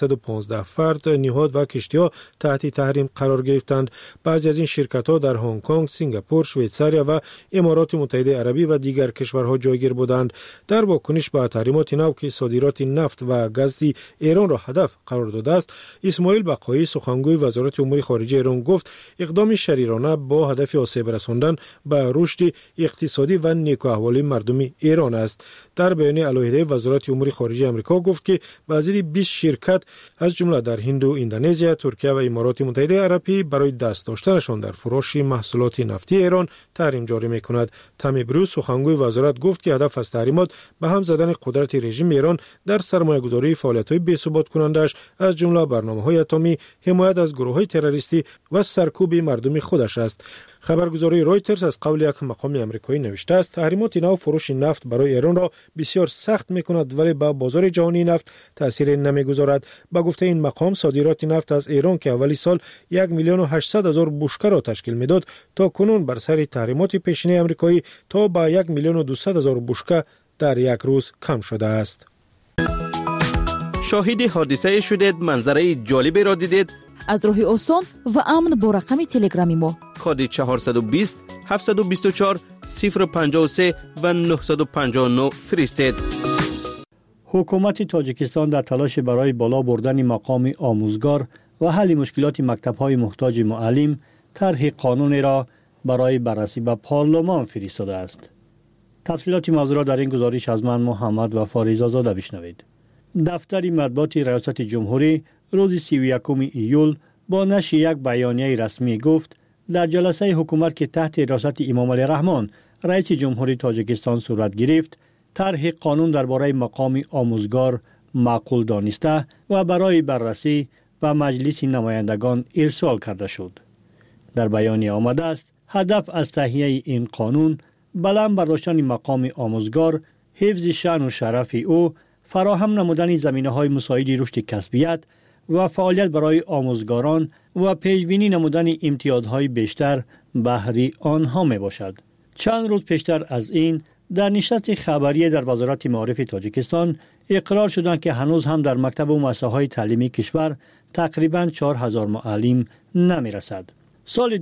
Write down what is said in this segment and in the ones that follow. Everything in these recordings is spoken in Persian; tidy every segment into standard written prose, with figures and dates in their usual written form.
115 فرد، نهاد و کشتی‌ها تحت تحریم قرار گرفتند. بعضی از این شرکت‌ها در هنگ کنگ، سنگاپور، شویتزاریا و امارات متحده عربی و دیگر کشورها جایگیر بودند. در واکنش به تحریمات نو که صادرات نفت و گاز ایران را هدف قرار داده است، اسماعیل بقایی سخنگوی وزارت امور خارجه ایران گفت اقدام شریرانه با هدف آسیب رساندن به رشد اقتصادی و نیک احوالی مردم ایران است. در بیان علیحده وزارت امور خارجه آمریکا گفت که وزیر 20 شرکت از جمله در هند و اندونزیا، ترکیه و امارات متحده عربی برای دست داشتنشان در فروش محصولات نفتی ایران تحریم جاری می‌کند. تامی بروس سخنگوی وزارت گفت که هدف از تحریمات به هم زدن قدرت رژیم ایران در سرمایه‌گذاری فعالیت‌های بی‌ثبات کنندش از جمله برنامه‌های اتمی، حمایت از گروه‌های تروریستی و سرکوب مردم خودش است. خبرگزاری رویترز از قول یک مقام آمریکایی نوشته است تحریمات نو فروش نفت برای ایران را بسیار سخت می‌کند ولی به بازار جهانی نفت تأثیر نمی‌گذارد. با گفته این مقام صادرات نفت از ایران که اولی سال 1,800,000 بشکه را تشکیل می‌داد تا کنون بر سر تحریمات پیشینه آمریکایی تا به 1,200,000 بشکه در یک روز کم شده است. شاهد حادثه شدید، منظره جالبی را دیدید؟ از راه آسان و امن با رقم تلگرامی ما کد 420 724 053 و 959 فرستید. حکومت تاجیکستان در تلاش برای بالا بردن مقام آموزگار و حل مشکلات مکتب‌های محتاج معلم طرح قانون را برای بررسی به پارلمان فرستاده است. تفصیلات موضوع را در این گزارش از من محمد و فاریزا زاده بشنوید. دفتر مطبوعات ریاست جمهوری روز 31 ایول با نشر یک بیانیه رسمی گفت در جلسه حکومت که تحت ریاست امام علی رحمان رئیس جمهوری تاجیکستان صورت گرفت، طرح قانون درباره مقام آموزگار معقول دانسته و برای بررسی و مجلس نمایندگان ارسال کرده شد. در بیانیه آمده است هدف از تهیه این قانون بلند برداشتن مقام آموزگار، حفظ شأن و شرف او، فراهم نمودن زمینه‌های مساعد رشد کسبیت و فعالیت برای آموزگاران و پیشبینی نمودن امتیازهای بیشتر بهره آنها می باشد. چند روز پیشتر از این در نشست خبری در وزارت معارف تاجیکستان اقرار شدند که هنوز هم در مکتب و مؤسسه‌های تعلیمی کشور تقریباً 4,000 معلم نمی رسد. سال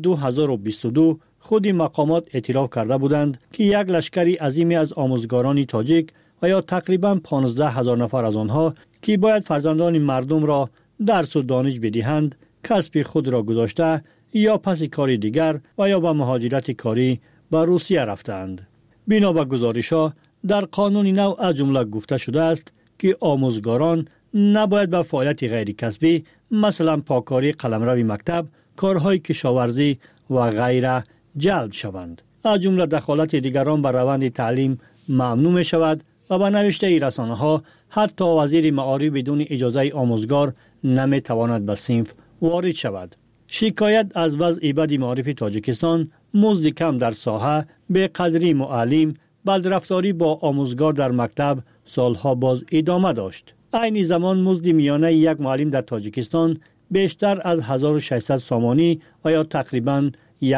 2022 خود مقامات اعتراف کرده بودند که یک لشکری عظیمی از آموزگاران تاجیک و یا تقریباً 15,000 نفر از آنها که باید فرزندان مردم را درس و دانش بدهند، کسب خود را گذاشته یا پس کاری دیگر و یا به مهاجرت کاری به روسیه رفتند. بنا به گزارش‌ها در قانون نو از جمله گفته شده است که آموزگاران نباید به فعالیت غیر کسبی مثلا پاکاری قلمرو مکتب، کارهای کشاورزی و غیره جلب شوند. از جمله دخالت دیگران بر روند تعلیم ممنوع می شود و به نوشته رسانه‌ها حتی وزیر معارف بدون اجازه آموزگار نمی تواند به صنف وارد شود. شکایت از وضع بد معارف تاجیکستان، مزد کم در ساحه، بی‌قدری معلم، بدرفتاری با آموزگار در مکتب سالها باز ادامه داشت. عین زمان مزد میانه یک معلم در تاجیکستان بیشتر از 1600 سامانی و یا تقریباً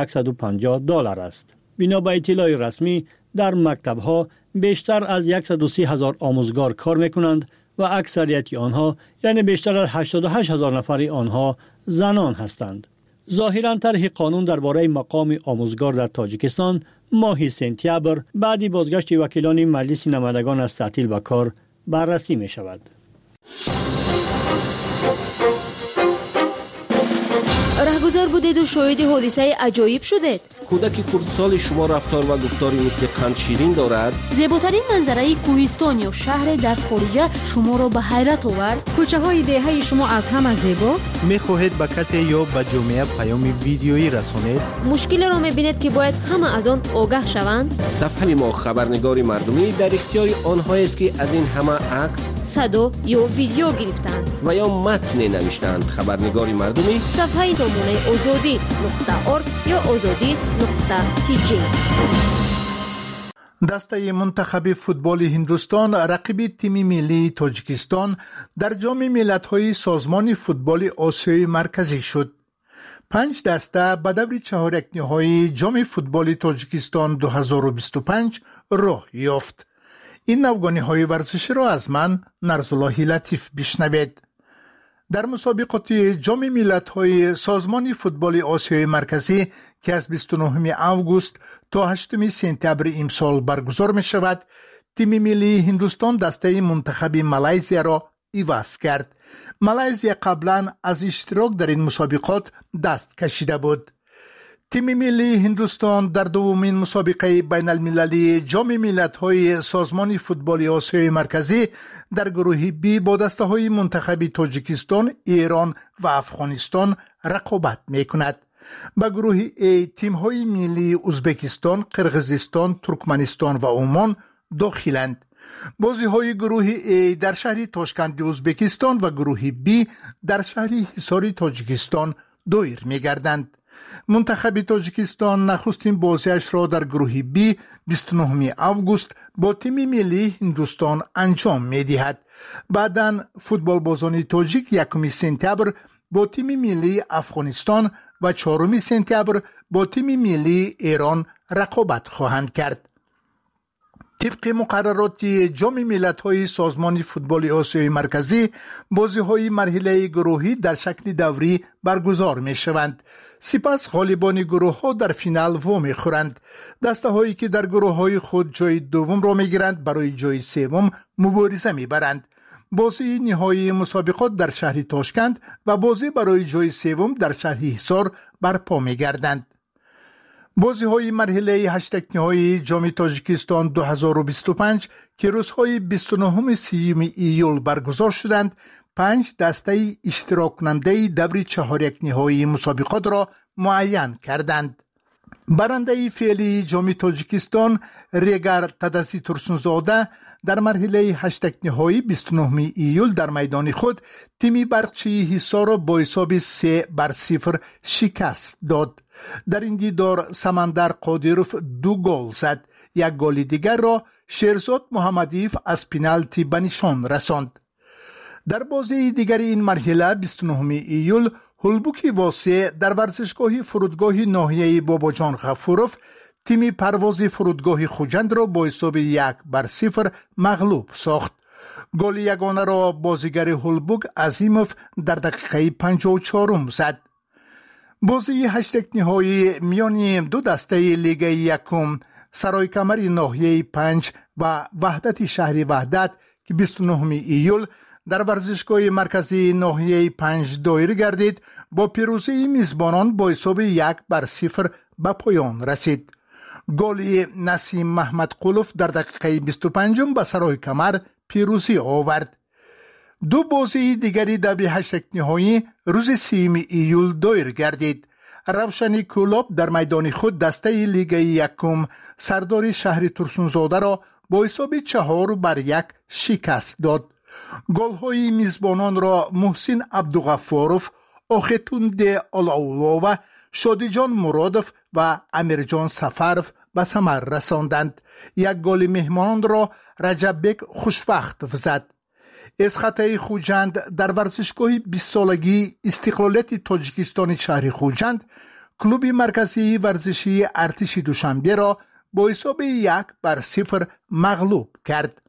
$150 است. بنا به اطلاع رسمی در مکتب‌ها بیشتر از 130,000 آموزگار کار می‌کنند و اکثریت آنها یعنی بیشتر از 88,000 نفر آنها زنان هستند. ظاهراً طرح قانون درباره مقام آموزگار در تاجیکستان ماه سپتامبر بعد بازگشت وکیلان مجلس نمایندگان از تعطیل به کار بررسی می شود. رهگذر بودید و شاهد حادثه عجایب شدید. کودک کردستان شما رفتار و گفتاری مثل قند شیرین دارد. زیباترین منظره کوهستان یا شهر در خارج شما را به حیرت آورد. کوچه های دهه شما از همه زیباست. می‌خواهید به کسی یا به جامعه پیام ویدیویی رسانید؟ مشکل را می‌بینید که باید همه از آن آگاه شوند. صفحه ما خبرنگار مردمی در اختیار آنهایی است که از این همه عکس، صدا یا ویدیو گرفتند و یا متن نوشتند. خبرنگار مردمی صفحه نمونه azadi.org یا azadi.tg. دسته منتخب فوتبال هندوستان رقیب تیم ملی تاجیکستان در جام ملت‌های سازمان فوتبال آسیای مرکزی شد. 5 دسته به دور چهارک‌نهایی جام فوتبال تاجیکستان 2025 راه یافت. این نوگانی‌های ورزشی را از من نرزاللهی لطیف بشنوید. در مسابقات جام ملت‌های سازمان فوتبال آسیای مرکزی که از 29 اوگوست تا 8 سپتامبر امسال برگزار می شود، تیم ملی هندوستان دسته منتخب مالزیا را عوض کرد. مالزیا قبلا از اشتراک در این مسابقات دست کشیده بود. تیم ملی هندوستان در دومین مسابقه بین المللی جام ملت‌های سازمان فوتبال آسیای مرکزی در گروه بی با دسته‌های منتخب تاجیکستان، ایران و افغانستان رقابت می‌کند. با گروه ای تیم‌های ملی ازبکستان، قرقیزستان، ترکمنستان و عمان داخلند. بازی‌های گروه ای در شهر تاشکند ازبکستان و گروه بی در شهر حصار تاجیکستان دایر می‌گردند. منتخب تاجیکستان نخستین بازیش را در گروه بی 29 اوگوست با تیم ملی هندوستان انجام می‌دهد. بعداً فوتبال بازان تاجیک 1 سپتامبر با تیم ملی افغانستان و 4 سپتامبر با تیم ملی ایران رقابت خواهند کرد. طبق مقررات جام ملت‌های سازمان فوتبال آسیای مرکزی، بازی‌های مرحله گروهی در شکل دوری برگزار می‌شوند. سپس غالبان گروه‌ها در فینال وام خورند. دسته‌هایی که در گروه‌های خود جای دوم را می‌گیرند برای جای سوم مبارزه می‌برند. بازی نهایی مسابقات در شهر تاشکند و بازی برای جای سوم در شهر حصار برپا می‌گردند. بازی‌های مرحله 8 نهایی جام تاجیکستان 2025 که روزهای 29 ایول برگزار شدند، 5 دسته اشتراک کننده دور 4 نهایی مسابقات را معین کردند. برنده فعلی جام تاجیکستان ریگر تدسی ترسونزاده در مرحله 8 نهایی 29 ایول در میدان خود تیم برقچی حصار را با حساب 3-0 شکست داد. در این دیدار سمندر قادیروف 2 گل زد. یک گل دیگر را شیرزاد محمدیف از پنالتی به نشان رساند. در بازی دیگر این مرحله 29 ایول هولبوکی واسع در ورزشگاه فرودگاه ناحیه باباجان غفوروف تیم پرواز فرودگاه خوجند را با حساب 1-0 مغلوب ساخت. گل یگانه را بازیگر هولبوک عظیموف در دقیقه 54 زد. بازی 8 نهایی میان دو دسته لیگ یکم سرایکمر ناحیه 5 و وحدت شهر وحدت که 29 ایول در ورزشگاه مرکزی ناحیه 5 دایر گردید با پیروزی میزبانان با حساب 1-0 به پایان رسید. گل نسیم محمد قلوف در دقیقه 25 به سرایکمر پیروزی آورد. دو بازی دیگری در 8 نهایی روز 3 ایول دایر گردید. روشنی کلوب در میدان خود دسته لیگ یکم سردار شهر ترسونزاده را با حساب 4-1 شکست داد. گل‌های میزبانان را محسن عبدالغفاروف، آختوند آلاولو، شادیجان مرادوف و امیرجان سفروف به ثمر رساندند. یک گل مهمانان را رجب بک خوشوقت زد. از خطای خوجند در ورزشگاه 20 سالگی استقلالیت تاجیکستان شهر خوجند کلوب مرکزی ورزشی ارتش دوشنبه را با حساب 1-0 مغلوب کرد.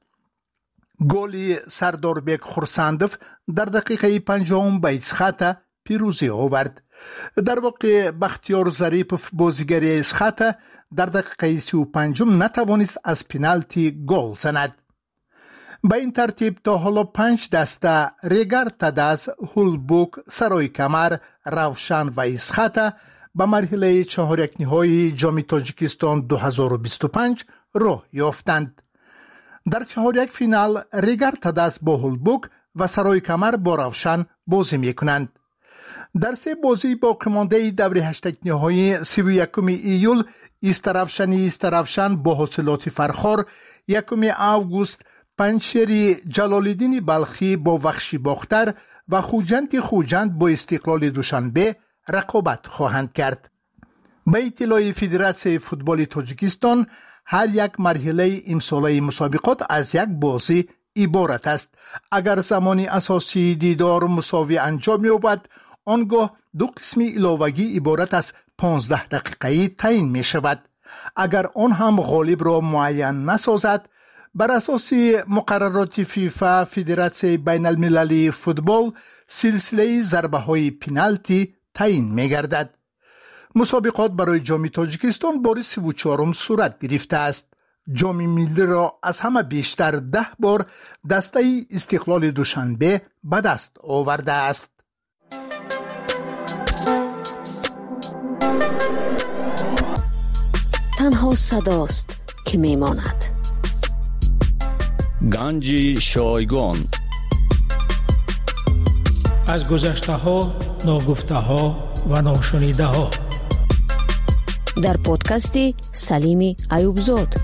گل سردار بک خورسندوف در دقیقه 50 به اسخط پیروزی آورد. در واقع بختیار ظریفوف بازیگر اسخط در دقیقه 35 نتوانست از پنالتی گل زند. به این ترتیب تا حالا 5 دسته ریگر تدس، هولبوک، سرایکمر، روشن و اسخط به مرحله 4 نهایی جام تاجیکستان 2025 راه یافتند. در 4 فینال ریگر تدس با هولبوک و سرایکمر با روشن بازی میکنند. در 3 بازی باقی مانده دور 8 نهایی 31 ایول استروشن با حاصلات فرخار 1 اوگوست پنچری جلالالدین بلخی با وخشی باختر و خوجند با استقلال دوشنبه رقابت خواهند کرد. به اطلاع فدراسیون فوتبال تاجیکستان هر یک مرحله امساله مسابقات از یک بازی عبارت است. اگر زمان اساسی دیدار مساوی انجام یابد آنگاه 2 قسم علاوگی عبارت از 15 دقیقه‌ای تعیین می شود. اگر آن هم غالب را معین نسازد بر اساس مقررات فیفا فدراسیون بین المللی فوتبال سلسله ضربه‌های پنالتی تعیین می‌گردد. مسابقات برای جام تاجیکستان بار 34 صورت گرفته است. جام ملی را از همه بیشتر 10 بار دسته استقلال دوشنبه به دست آورده است. تنها صداست که میماند. گنج شایگان. از گذشته ها، ناگفته ها و ناشنیده ها. در پادکست سلیم ایوبزاد.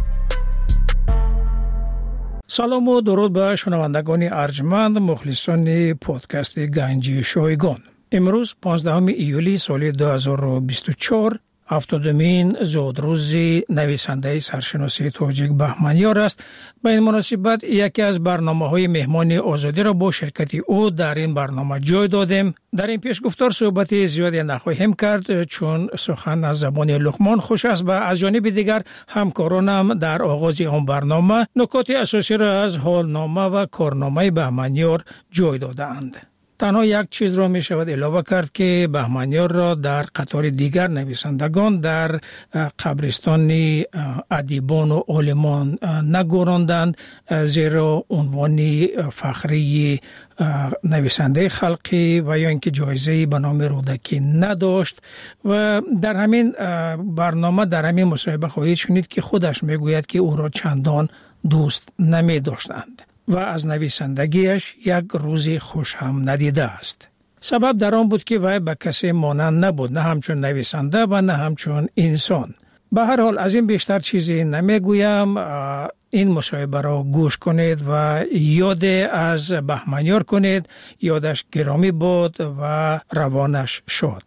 سلام و درود به شنوندگان ارجمند مخلصان پادکست گنج شایگان. امروز 15 ایولی سال 2024 هفتادمین زادروز نویسنده سرشناسی تاجیک بهمنیار است. به این مناسبت یکی از برنامه‌های مهمان آزادی را با شرکت او در این برنامه جای دادیم. در این پیش گفتار صحبت زیادی نخواهیم کرد چون سخن از زبان لقمان خوش است و از جانب دیگر همکارانم در آغاز آن برنامه نکات اساسی را از حالنامه و کارنامه بهمنیار جای داده‌اند. تنها یک چیز را می شود علاوه کرد که بهمنیار را در قطار دیگر نویسندگان در قبرستان ادیبان و عالمان نگذاردند، زیرا عنوان فخری نویسنده خلقی و یا اینکه جایزه به نام رودکی نداشت. و در همین برنامه در همین مصاحبه خواهید شنید که خودش می گوید که او را چندان دوست نمی داشتند و از نویسندگیش یک روزی خوش هم ندیده است. سبب در آن بود که وی به کسی مانند نبود، نه همچون نویسنده و نه همچون انسان. به هر حال از این بیشتر چیزی نمیگویم. این مصاحبه را گوش کنید و یاد از بهمنیار کنید. یادش گرامی بود و روانش شاد.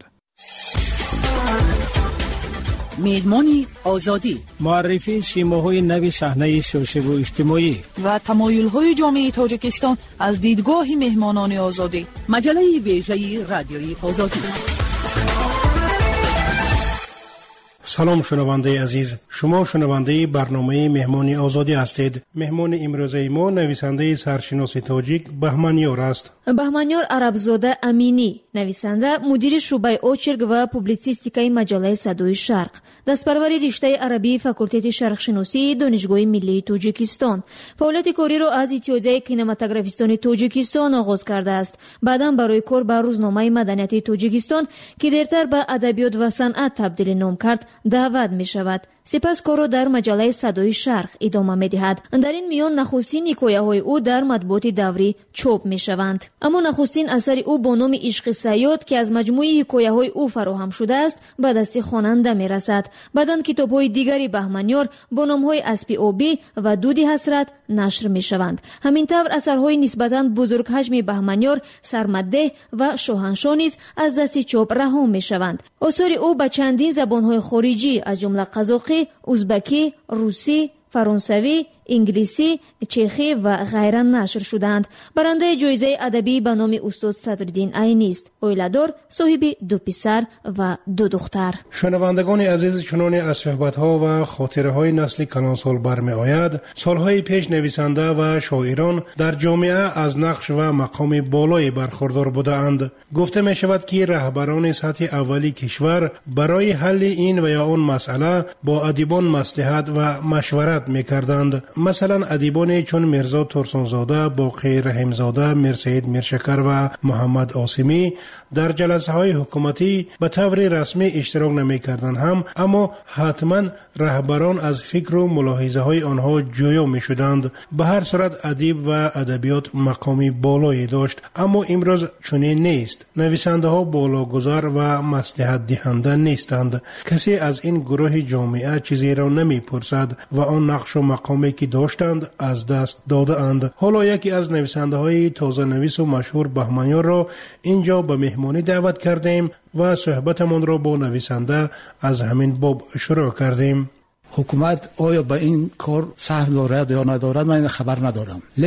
میدمانی آزادی، معرفی سیماهای نوی صحنه سیاسی و اجتماعی و تمایل‌های جامعه تاجیکستان از دیدگاه مهمانان آزادی. مجله ویژه رادیویی آزادی. سلام شنونده عزیز، شما شنونده برنامه مهمان آزادی هستید. مهمان امروزه ما نویسنده سرشناسی تاجیک بهمنیار است. بهمنیار عربزاده امینی، نویسنده، مدیر شعبه اوچرگ و پوبلیسیستیکای مجله صدای شرق، دستپروری رشته عربی فاکولته شرق شناسی دانشگاه ملی تاجیکستان. فعالیت کاری را از اتحادیه کینماتوگرافیستان تاجیکستان آغاز کرده است. بعداً برای کار به روزنامه مدنیت تاجیکستان که دیرتر به ادبیات و صنعت تبدیل نام کرد دعوت می شود. سپس کار را در مجله صدای شرق ادامه می دهد. در این میان نخستین حکایه های او در مطبوعات دوری چاپ می شوند. اما نخستین اثر او با نام عشق صیاد که از مجموعه حکایه های او فراهم شده است به دست خواننده می رسد. بعداً کتاب های دیگری بهمنیار با نام های اسب آبی و دود حسرت نشر می شوند. همینطور اثرهای نسبتاً بزرگ حجم بهمنیار سرمده و شاهنشاه نیز از دست چاپ رها می شوند. آثار او به چندین زبان‌های خارجی از جمله قزاقی، ازبکی، روسی، فرانسوی، انگلیسی، چخی و غیره نشر شدند. برنده جایزه ادبی به نام استاد صدرالدین عینی است. اویلادار، صاحب 2 پسر و 2 دختر. شنوندگان عزیز، چنان از صحبت‌ها و خاطره‌های نسل کلانسال برمی آید، سالهای پیش نویسنده و شاعران در جامعه از نقش و مقام بالایی برخوردار بودند. گفته می شود که رهبران سطح اولی کشور برای حل این و یا آن مسئله با ادیبان مصلحت و مشورت می‌کردند. مثلا ادیبان چون میرزا ترسانزاده، باقی رحیمزاده، میرسید میرشکر و محمد آسیمی در جلسه های حکومتی به طور رسمی اشتراک نمی کردند هم، اما حتما رهبران از فکر و ملاحظه های آنها جویا می شدند. به هر صورت ادیب و ادبیات مقامی بالایی داشت، اما امروز چنین نیست. نویسنده ها بالاگذار و مصلحت دهنده نیستند. کسی از این گروه جامعه چیزی را نمی پرسد و آن نقش و مقامی که داشتند از دست داده اند. حالا یکی از نویسنده های تازه نویس و مشهور بهمنیار را اینجا به مهمانی دعوت کردیم و صحبتمان را با نویسنده از همین باب شروع کردیم. حکومت آیا به این کار سهم دارد یا ندارد من خبر ندارم، لیکن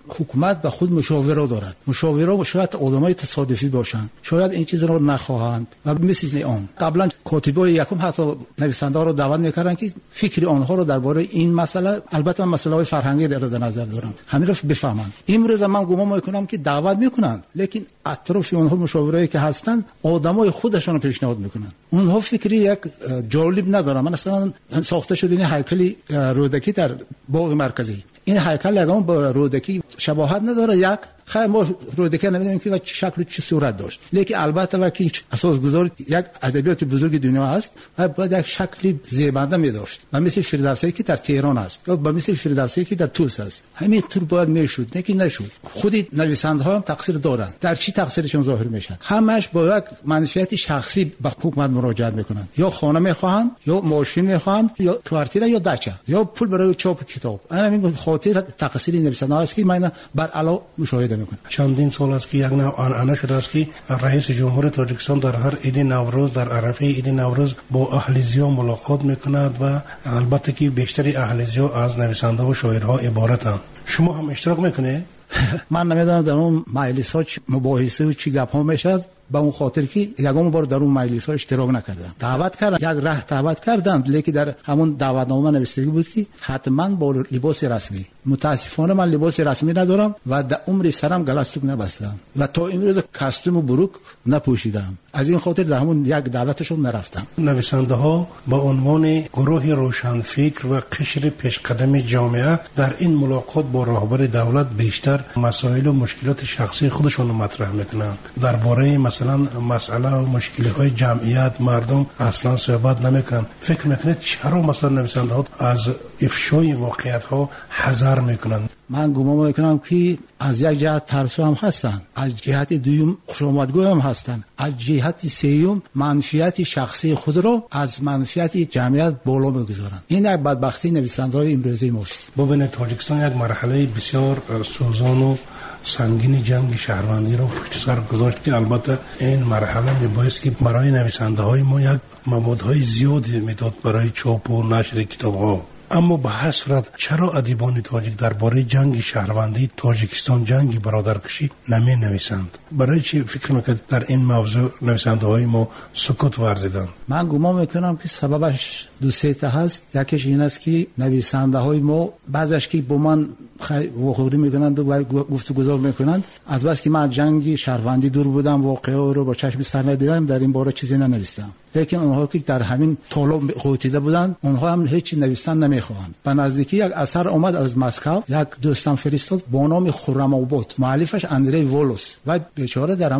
حکومت به خود مشاوره دارد. مشاوره شاید آدمای تصادفی باشند، شاید این چیز رو نخواهند و مثل آن قبلا کاتبای یکم حتی نویسنده رو دعوت میکردن که فکر آنها رو درباره این مسئله، البته مسائل فرهنگی رو در نظر دارم، همین رو بفهمند. امروز من گمان میکنم که دعوت میکنند، لیکن اطراف اونها مشاورایی که هستند آدمای خودشون رو پیشنهاد میکنند. اونها فکری یک جالب ندارن. من اصلا ساخته شده این هیکل رودکی در باغ مرکزی، این هیکل یگان با رودکی شباهت نداره. یک خیلی ما رودکی نمیدونیم که چه شکل چه صورت داشت، لیکن البته وقتی اساس گذار یک ادبیات بزرگ دنیا است و باید یک شکلی زیبنده می داشت و مثل فردوسی که در تهران است یا مثل فردوسی که در توس است، همین طور باید میشد، لیکن نشد. خود نویسنده ها هم تقصیر دارند. در چی تقصیرشون ظاهر میشن؟ همش با یک منفعت شخصی به حکومت مراجعه میکنند، یا خانه میخواهند یا ماشین میخواهند یا کوارتیر یا دچه یا پول برای چاپ کتاب. همین خاطر تقصیر نویسنده است که من بر علا مشاهده میکنم. چندین سال است که یک نوع آنعنه شده است که رئیس جمهور تاجیکستان در هر عید نوروز، در عرفه عید نوروز با اهلیزیا ملاقات میکند و البته که بیشتری اهلیزیا از نویسنده و شاعرها عبارتند. شما هم اشتراک میکنه؟ من نمیدونم در اون مجلس ها مباحثه و چی گپ ها میشد، با اون خاطر که یگام بار در اون مجلس ها اشتراک نکردم. دعوت کردن، یک راه دعوت کردند، لیکن در همون دعوتنامه نوشته بود که حتما با لباس رسمی. متاسفانه من لباس رسمی ندارم و در عمر سرم گلستوک نبستم و تا امروز کاستوم و بروک نپوشیدم. از این خاطر در همون یک دعوتشون نرفتم. نویسنده ها با عنوان گروه روشنفکر و قشر پیشقدم جامعه در این ملاقات با رهبر دولت بیشتر مسائل و مشکلات شخصی خودشون رو مطرح میکنند. درباره مثلا مسئله و مشکلات جمعیت مردم اصلا صحبت نمیکنند. فکر میکنید چرا مثلا نویسنده ها از افشای واقعیت ها حذر میکنند؟ من گمان میکنم که از یک جهت ترسو هم هستن، از جهت دوم خوشامدگو هم هستن، از جهت سوم منفعت شخصی خود رو از منفعت جمعیت بالا میگذارن. این یک بدبختی نویسنده‌های امروزی ماست. ببینید تاجیکستان یک مرحله بسیار سوزان و سنگین جنگ شهروندی رو پشت سر گذاشت که البته این مرحله میبایست که برای نویسنده های ما یک موادهای زیادی میداد برای چاپ و نشر کتاب ها. اما به هر صورت چرا ادیبان تاجیک درباره جنگ شهروندی تاجیکستان، جنگ برادرکشی نمی نویسند؟ برای چی فکر میکنید در این موضوع نویسنده های ما سکوت ورزیدند؟ من گمان میکنم که سببش دو سه تا هست. یکیش این است که نویسنده های ما بعضیش که با من واخوری میکنند و گفتگو میکنند، از بس که من جنگ شهروندی دور بودم، واقعه رو با چشم سر ندیدم، در این باره چیزی ننوشتم. لیکن اونها که در همین طالب قوتیده بودند، اونها هم هیچ نوشتن نمیخواهند. به نزدیکی یک اثر اومد از مسکو، یک دوستم فرستاد با نام خرم آباد، مؤلفش اندری وولوس و بیچاره در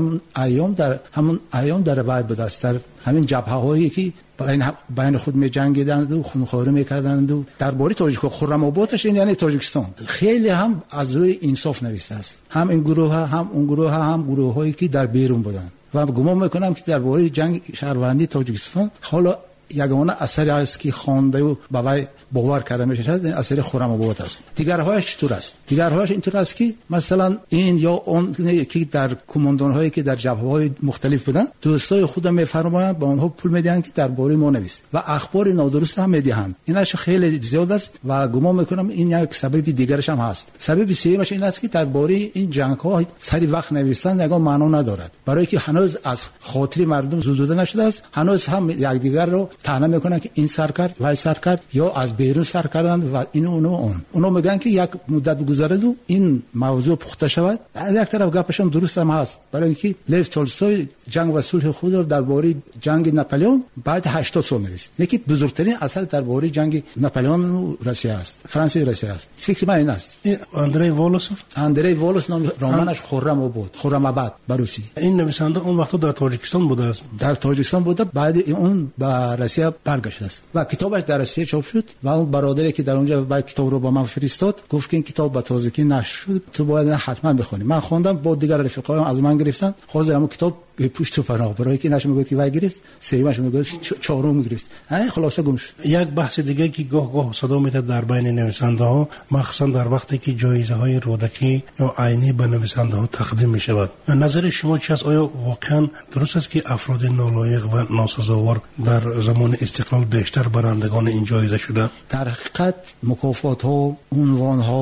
همون ایام در وای بود است، در همین جبهه‌هایی که بین خود می جنگیدند و خونخواری میکردند و درباره تاجیک خرم آبادش این یعنی تاجیکستان خیلی هم از روی انصاف نوشته است، هم این گروه ها هم اون گروه ها هم گروه هایی که در بیرون بودند. و گمان میکنم که درباره جنگ شهروندی تاجیکستان حالا یگانه اثری است که خوانده و باور باور کرده میشه اثر خرم آباد است. دیگرهایش چطور است؟ دیگرهایش اینطور است که مثلا این یا اون که در کماندان هایی که در جبهه های مختلف بودن، دوستای خودم میفرمایند با اونها پول میدن که درباره ما نویس و اخبار نادرست هم میدهند. اینش خیلی زیاد است و گمان میکنم این یک سبب دیگرش هم هست. سبب سومش این است که درباره این جنگ ها سری وقت نوشتن یگان معنا ندارد، برای که هنوز از خاطر مردم زدوده نشده است. هنوز هم یکدیگر رو طعنه میکنن که این سر کرد وای سر کرد یا از بیرون سر کردن و اینو اونو میگن که یک مدت بگذره و این موضوع پخته شود. از یک طرف گپشون درست هم هست، برای اینکه لیو تولستوی جنگ و صلح خود رو درباره جنگ ناپلئون بعد 80 سال نوشت. یکی بزرگترین اثر درباره جنگ ناپلئون و روسیه است، فرانسه و روسیه است. فکر من این است. اندری وولوس نام رمانش خرم آباد بروسی. این نویسنده اون وقت در تاجیکستان بوده است. در تاجیکستان بوده، بعد اون به روسیه برگشت است و کتابش در روسیه چاپ شد و اون برادری که در اونجا با کتاب رو با من فرستاد گفت که این کتاب به تازگی نشر شد، تو باید حتما بخونی. من خوندم، با دیگر رفیقایم از من گرفتن، حاضر همون کتاب به پشت و پناه، برای که نشه میگه که وای گرفت، سومش میگه چهارم گرفت. خلاصه گم شد. یک بحث دیگه که گاه صدا میاد در بین نویسنده ها، مخصوصا در وقتی که جایزه های رودکی یا عینی به نویسنده ها تقدیم می شود، نظر شما چی است؟ آیا واقعا درست است که افراد نالایق و ناسزاوار در زمان استقلال بیشتر برندگان این جایزه شده؟ در حقیقت مکافات ها، عنوان ها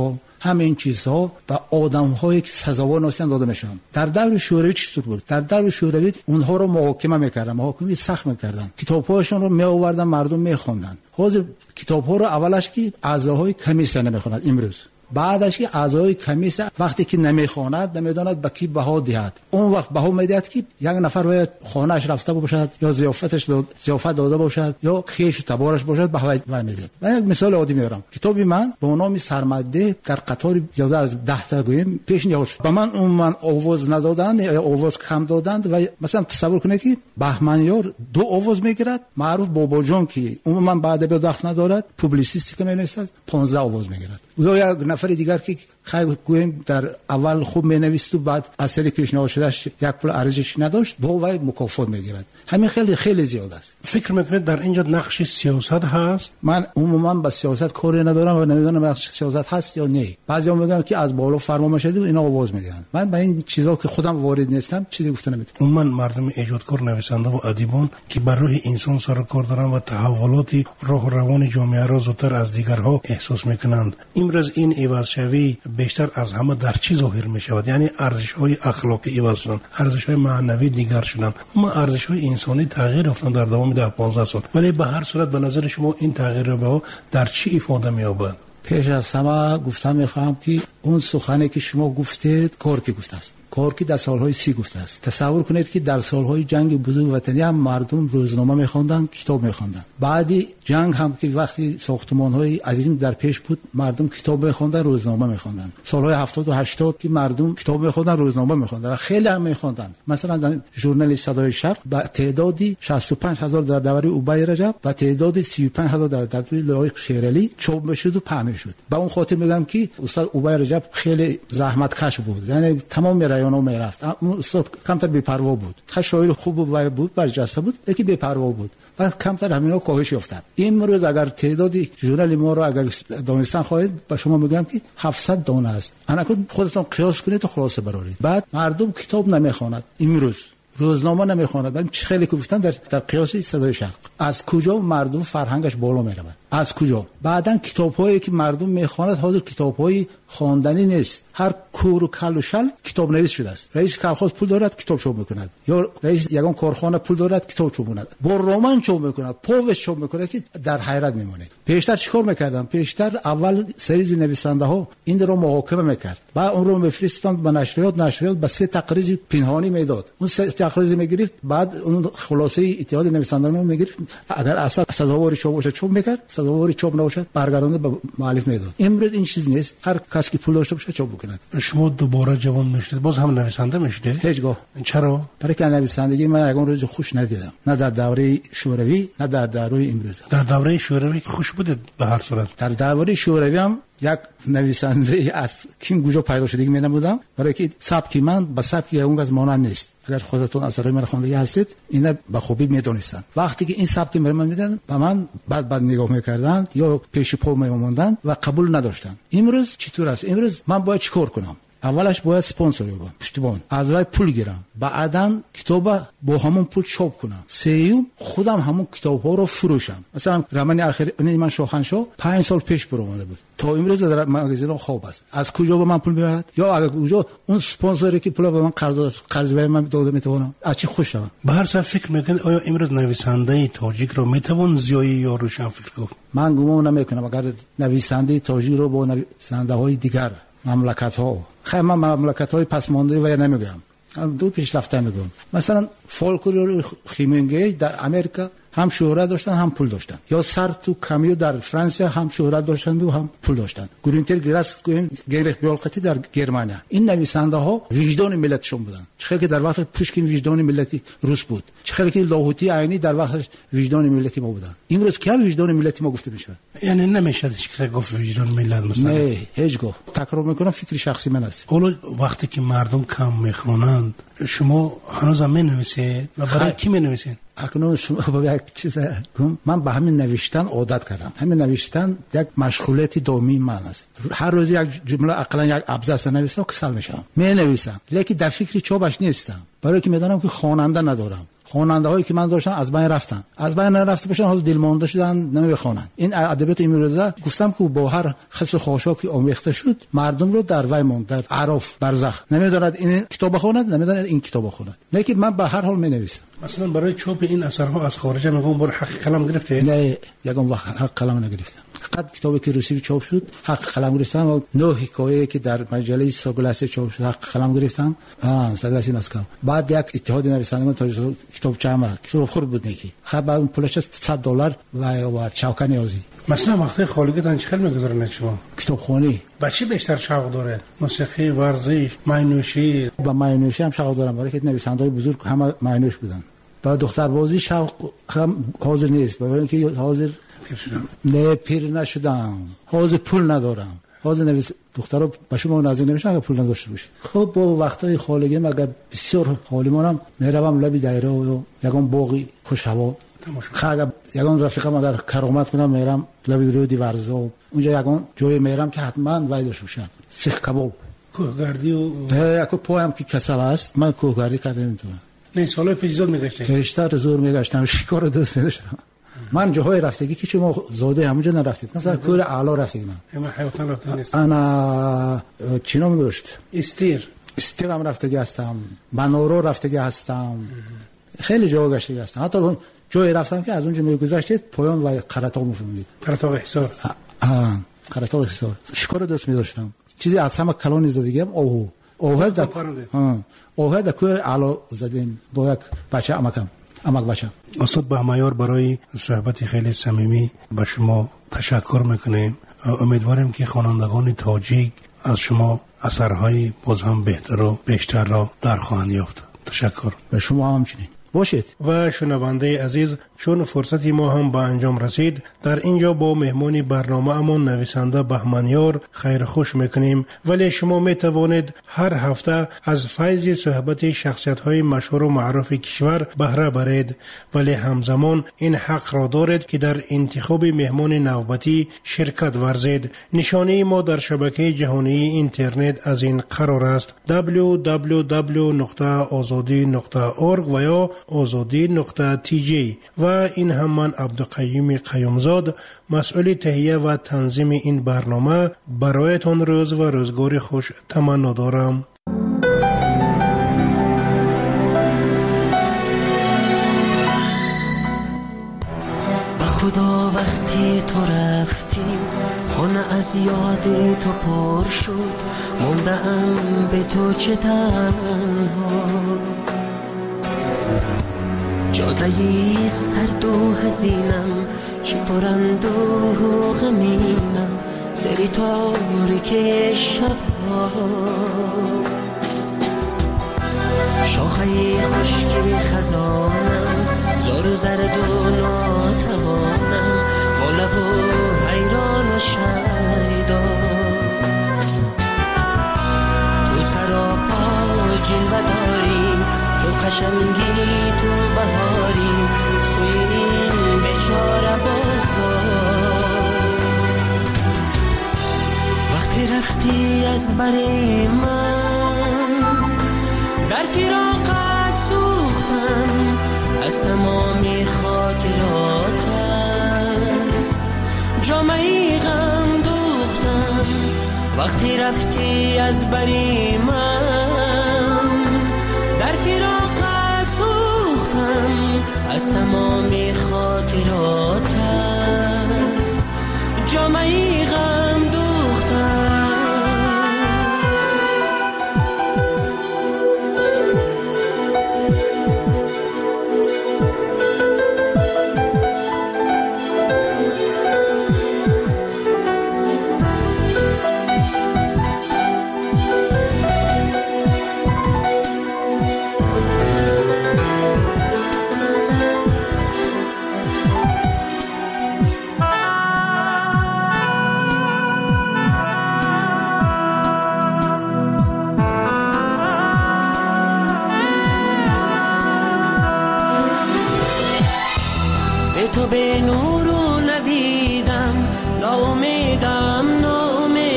همین چیزها و آدم‌هایی که سزاوار نیستند داده میشن. در دور شوروی چطور بود؟ در دور شوروی اونها رو محاکمه میکردن، محاکمه سخت میکردن، کتاب‌هاشون رو میآوردن مردم میخوندن. حاضر کتاب‌ها رو اولش که اعضاهای کمیسیون نمیخونند، امروز بعدش که اعضای کمیسیون وقتی که نمیخواند نمیداند به کی بها دهد، اون وقت بها میدهد که یک نفر باید خانه‌اش رفته باشد یا ضیافت داده باشد یا خیش و تبارش باشد بها میدهد. من یک مثال عادی میارم. کتابی من با نام سرمده در قطار زیاده از 10 تا گویم پیش نیاورد. به من آواز ندادند یا آواز کم دادند و مثلا تصور کنید که بهمنیار 2 آواز میگیرد، معروف بابا جان که عموما بعد به دخل ندارد، پوبلیسیستی که مینویسد 15 آواز میگیرد. یا یک نفر دیگر که خیلی گویم در اول خوب مینویسد و بعد اثری پیشنهاد شدهش یک پول ارزشی نداشت، با وی مکافات میگیرد. همین خیلی زیاد است. فکر میکنید در اینجا نقش سیاست هست؟ من عموما با سیاست کاری ندارم و نمیدونم نقش سیاست هست یا نه. بعضیا میگن که از بالا فرمان شده و اینا آواز میدن. من با این چیزا که خودم وارد نیستم چیزی گفته نمیتونم. عموما مردم ایجادکار، نویسنده و ادیبان که بر روح انسان سر و کار دارن و تحولات راه و روان جامعه را زودتر از دیگرها احساس میکنند. امروز این عوض شوی بیشتر از همه در چی ظاهر میشود؟ یعنی ارزش‌های اخلاقی عوض شدن، ارزش‌های معنوی دیگر شدن، اما ارزش‌های انسانی تغییر افتاد در دوام 10-15 سال. ولی به هر صورت به نظر شما این تغییر به در چی افاده می‌یابد؟ پیش از همه گفتم می‌خوام که اون سخنی که شما گفتید کورکی گفته است. کورکی در سالهای 30 گفته است. تصور کنید که در سالهای جنگ بزرگ وطنی هم مردم روزنامه می‌خواندند، کتاب می‌خواندند. بعدی جنگ هم که وقتی ساختمان‌های عظیم در پیش بود، مردم کتاب می‌خواندند، روزنامه می‌خواندند. سالهای 70 و 80 که مردم کتاب می‌خواندند، روزنامه می‌خواندند و خیلی هم می‌خواندند. مثلا در ژورنال صدای شرق با تعدادی 65000 در دوره اوبای رجب و تعدادی 35000 در دوره لایق شیرالی چاپ می‌شد و پهن شد. با اون خاطر میگم که استاد اوبای رجب خیلی زحمتکش بود. یعنی تمام رایانو میرفت. اون استاد کمتر بی‌پروا بود. خیلی شاعر خوب بود، برجسته بود، یکی بی‌پروا بود. و کمتر همینا کاهش یافتند. امروز اگر تعدادی ژورنال ما رو اگر دانستان خواهید با شما میگم که 700 دانه است. انا خودتون قیاس کنید و خلاصه برارید. بعد مردم کتاب نمیخواند، امروز روزنامه نمیخواند. من خیلی گفتم در قیاس صدای شرق از کجا مردم فرهنگش بالا میره؟ از کجا؟ بعدن کتاب‌هایی که مردم میخواند حاضر کتاب‌های خواندنی نیست. هر کور و کل و شل کتاب نویس شده است. رئیس کارخانه پول دارد کتاب چاپ میکند، یا رئیس یگان کارخانه پول دارد کتاب چاپ میکند، با رمان چاپ میکند، پوست چاپ میکند که در حیرت میمونه. پیشتر چیکار میکردن؟ پیشتر اول سری نویسنده ها این رو محاکمه میکرد، بعد اون رو میفرستند به نشریات به 3 تقریر پنهانی میداد. اون 3 تقریر میگرفت، بعد اون خلاصه اتحاد نویسندگان رو میگرفت، اگر اصلا سزاوار چاپ باشه چاپ میکرد، سزاوار چاپ نباشه برگردونده به مؤلف میداد. امروز این چیز نیست. هر کس که پول داشته باشه چاپ بکنه. شما دوباره جوان میشید، باز هم نویسنده میشید؟ هیچگاه. چرا؟ برای که نویسندگی من یگان روز خوش ندیدم، نه در دوره شوروی نه در دوره امروز. در دوره شوروی خوش بودید به هر صورت. در دوره شوروی هم یک نویسنده از کیم کجا پیدا شده می نمودم، برای که سبک من با سبک اون از مانند نیست. اگر خودتون اثرای من خوانده هستید اینا به خوبی میدونستان. وقتی که این سبک من میدن به من بعد نگاه میکردن یا پیش پا میموندن و قبول نداشتن. امروز چطور است؟ امروز من باید چیکار کنم؟ اولش باید اسپانسر بگم، پشتیبان از وای پول گیرم، بعداً کتاب با همون پول چاپ کنم، سوم خودم همون کتاب‌ها رو فروشم. مثلا رمان اخیر من شاهنشاه 5 سال پیش برآمده بود، تا امروز در مغازه خواب است. از کجا به من پول میاد؟ یا اگر کجا اون اسپانسری که پول به من قرض به من داده میتونم از چی خوش شوم؟ به هر صورت فکر میکنید آیا امروز نویسنده تاجیک رو میتوان زیایی یا روشن فکر گفت؟ من گمان نمیکنم اگر نویسنده تاجیک رو با نویسنده‌های دیگر مملکت‌ها، خیلی من مملکت‌های پسمانده و نمیگم، دو پیشرفته میگم. مثلا فولکلور خیمنگی در امریکا هم شهرت داشتن هم پول داشتن، یا سارتو کامیو در فرانسه هم شهرت داشتن و هم پول داشتن، گرینتر گراس گریخ بیالقتی در گرمانیا. این نویسنده ها وجدان ملتشون بودن. چه که در وقت پوشکین وجدان ملتی روس بود، چه که لاهوتی عینی در وقت وجدان ملتی ما بودن. امروز که وجدان ملتی ما گفته میشه؟ یعنی نمیشه که گفت وجدان ملت مثلا. نه هیچگاه. تکرار میکنم فکر شخصی من است. حالا وقتی که مردم کم میخونند شما هنوز هم مینویسید و برای کی مینویسید؟ اکنون شما با یک چیز گم، من به همین نوشتن عادت کردم. همین نوشتن یک مشغولیت دائمی من است. هر روز یک جمله اقلا یک ابزار نویسم کسل میشم، می نویسم، لیکن در فکر چوبش نیستم، برای که میدونم که خواننده ندارم. خواننده هایی که من داشتم از بین رفتن، از بین رفته باشن، حالا دلمانده شدن نمیخوانن. این ادبیات امروزه گفتم که با هر خس و خاشاکی آمیخته شد، مردم رو در وی ماند، در عرف برزخ. نمیداند این کتاب بخواند، نمیداند این کتاب بخواند. نه که من به هر حال مینویسم. مثلا برای چاپ این اثرها از خارج میگم بر حق قلم گرفته؟ نه، یگان وقت حق قلم نگرفتم. فقط کتابی که روسی چاپ شد حق قلم گرفتم و 9 حکایه که در مجله ساگلاسه چاپ شد حق قلم گرفتم. ساگلاسی مسکو. بعد یک اتحاد نویسندگان تا کتاب چما کتاب خورد بود نیکی. خب اون پولش $100 و چاوکا نیازی. مثلا وقتی خالگیتان چقدر میگذارن شما؟ کتابخوانی. با چی بیشتر شوق داره؟ موسیقی، ورزش، معنوشی؟ با معنوشی هم شوق دارم، برای که نویسنده‌های بزرگ همه معنوش بودن. با دختر بازی شوق هم حاضر نیست، برای اینکه حاضر نه پیر نشدم، حاضر پول ندارم. حاضر نویس دخترها به شما نازک نمیشن اگر پول نداشته باشید. خب با وقتای خالگی اگر بسیار حالیمونم میروم لبی دایره و یگان باقی خوش هوا خاگه یگان رفیقم اگر کرامت کنم میرم لبی رودی ورزا، اونجا یگان جای میرم که حتما وایدش بشن سیخ کباب کوهگردی و اكو پایم که کسل است. من کوهگردی کردم نمیتونم. نه سالای پیش زور میگشتم، بیشتر زور میگشتم، شکار دوست میداشتم. من جاهای رفتگی که شما زاده همونجا نرفتید، مثلا کوه اعلی رفتگی من حیوان رفتم نیست. انا چی نام داشت؟ استیرم رفتگی هستم، منورو رفتگی هستم، خیلی جا گشتگی هستم. حتی جایی رفتم که از اونجا میگذشتید پایان و قرطاق میفهمید. قرطاق حصار. قرطاق حصار. شکار دوست می‌داشتم. چیزی از همه کلان زدگیم اوه کوه اعلی زدیم با یک بچه امک بچه. استاد بهمایار برای صحبت خیلی صمیمی به شما تشکر میکنیم. امیدواریم که خوانندگان تاجیک از شما اثرهای باز هم بهتر و بیشتر را در خواهند یافت. تشکر. به شما همچنین باشید. و شنونده عزیز، چون فرصتی ما هم به انجام رسید، در اینجا با مهمانی برنامه امون نویسنده بهمانیار خیر خوش میکنیم. ولی شما میتوانید هر هفته از فیض صحبت شخصیت های مشهور و معروف کشور بهره برید، ولی همزمان این حق را دارید که در انتخاب مهمان نوبتی شرکت ورزید. نشانه ما در شبکه جهانی اینترنت از این قرار است: www.azadi.org و یا azadi.tj. و این هم من عبدالقیوم قیومزاد، مسئول تهیه و تنظیم این برنامه، برایتان روز و روزگار خوش تمنا دارم. به خدا وقتی تو رفتی خانه از یاد تو پر شد، موندم به تو چه تنها، جادهی سرد و حزینم، چی پرند و غمینم، سری تاریک شبها، شاخه خشک خزانم، زار و زرد و ناتوانم، والا و حیران و شیدا، تو سراپا جلوه داری، تو خشمگی، تو بهاری، سوی این بیچاره بازار. وقتی رفتی از بری من، در فراقت سوختم، از تمامی خاطراتت جامعی غم دوختم. وقتی رفتی از بری من، در فراقت سوختم، از تمامی خاطراتت جامعی غم دوختم. تو به نور و ندیدم، ناامیدم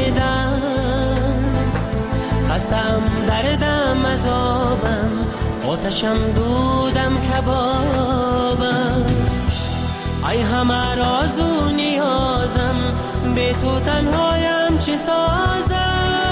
ناامیدم، خستم دردم عذابم، آتشم دودم کبابم، ای همه راز و نیازم، به تو تنهایم چه سازم.